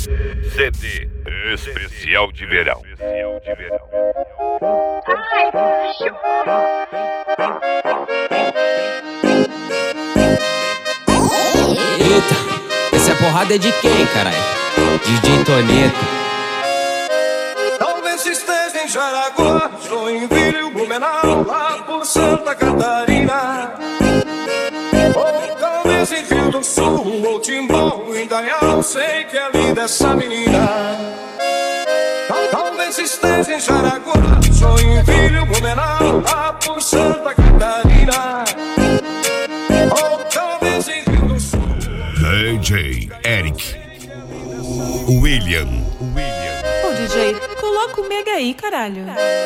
CD especial de verão. Eita, essa porrada é de quem, caralho? DJ Toneto. Talvez esteja em Jaraguá, Joinville, Blumenau, lá por Santa Catarina. Ou talvez em Rio do Sul, ou Timbó, Indaial, sei que é linda essa menina. Talvez esteja em Jaraguá, Joinville, Blumenau, lá por Santa Catarina. Ou talvez em Rio do Sul. DJ Eric William. Ô DJ, coloca o mega aí, caralho.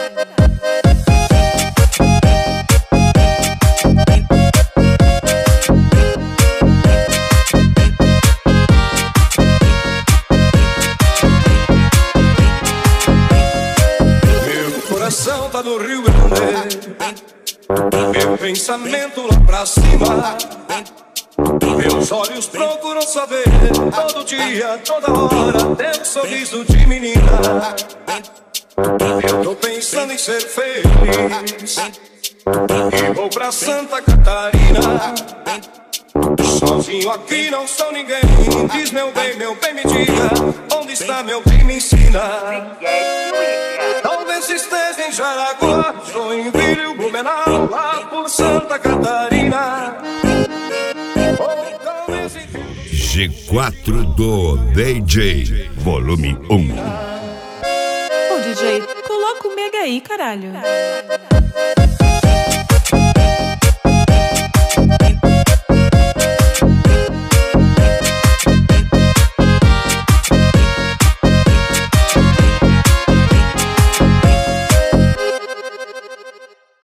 Meu coração tá no Rio Grande, meu pensamento lá pra cima. Meus olhos procuram saber todo dia, toda hora, teu sorriso de menina. Eu tô pensando em ser feliz e vou pra Santa Catarina. Sozinho aqui não sou ninguém. Diz meu bem, me diga, onde está meu bem, me ensina. Talvez esteja em Jaraguá, Joinville, Blumenau, lá por Santa Catarina. G4 do DJ, volume 1. Ô DJ, coloca o mega aí, caralho.